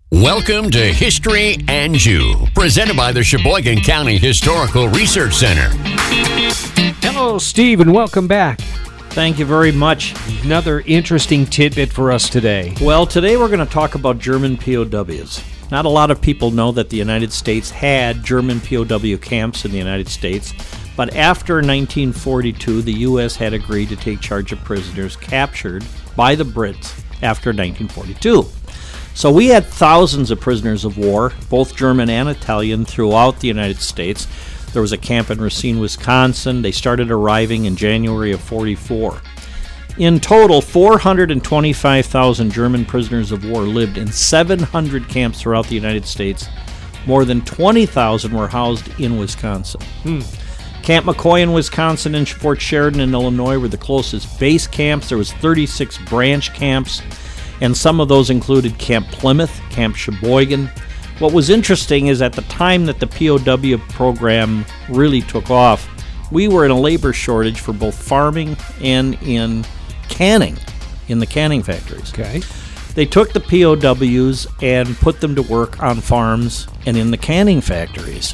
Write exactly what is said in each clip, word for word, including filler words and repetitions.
Welcome to History and You, presented by the Sheboygan County Historical Research Center. Hello, Steve, and welcome back. Thank you very much. Another interesting tidbit for us today. Well, today we're going to talk about German P O Ws. Not a lot of people know that the United States had German P O W camps in the United States, but after nineteen forty-two, the U S had agreed to take charge of prisoners captured by the Brits after nineteen forty-two. So we had thousands of prisoners of war, both German and Italian, throughout the United States. There was a camp in Racine, Wisconsin. They started arriving in January of forty-four. In total, four hundred twenty-five thousand German prisoners of war lived in seven hundred camps throughout the United States. More than twenty thousand were housed in Wisconsin. Hmm. Camp McCoy in Wisconsin and Fort Sheridan in Illinois were the closest base camps. There was thirty-six branch camps, and some of those included Camp Plymouth, Camp Sheboygan. What was interesting is at the time that the P O W program really took off, we were in a labor shortage for both farming and in canning, in the canning factories. Okay. They took the P O Ws and put them to work on farms and in the canning factories.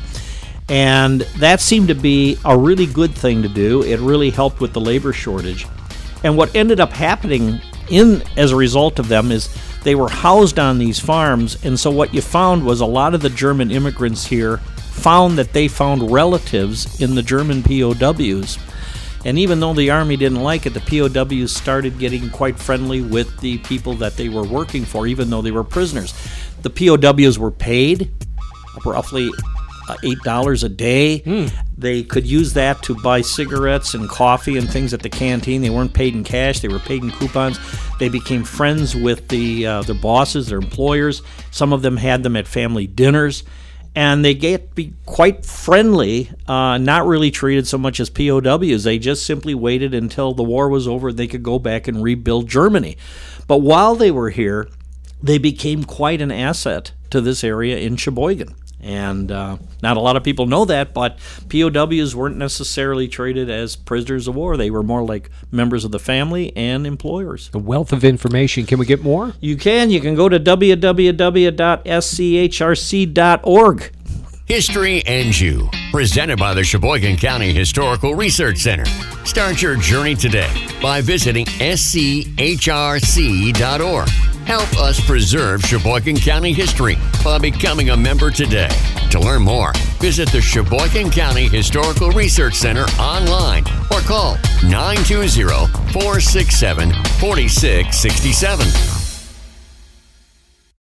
And that seemed to be a really good thing to do. It really helped with the labor shortage. And what ended up happening in as a result of them is they were housed on these farms, and so what you found was a lot of the German immigrants here found that they found relatives in the German P O Ws. And even though the Army didn't like it, the P O Ws started getting quite friendly with the people that they were working for, even though they were prisoners. The P O Ws were paid roughly uh, eight dollars a day. Mm. They could use that to buy cigarettes and coffee and things at the canteen. They weren't paid in cash. They were paid in coupons. They became friends with the uh, their bosses, their employers. Some of them had them at family dinners. And they get be quite friendly, uh, not really treated so much as P O Ws. They just simply waited until the war was over. They could go back and rebuild Germany. But while they were here, they became quite an asset to this area in Sheboygan. And uh, not a lot of people know that, but P O Ws weren't necessarily treated as prisoners of war. They were more like members of the family and employers. A wealth of information. Can we get more? You can. You can go to w w w dot s c h r c dot org. History and You, presented by the Sheboygan County Historical Research Center. Start your journey today by visiting s c h r c dot org. Help us preserve Sheboygan County history by becoming a member today. To learn more, visit the Sheboygan County Historical Research Center online or call nine two zero, four six seven, four six six seven.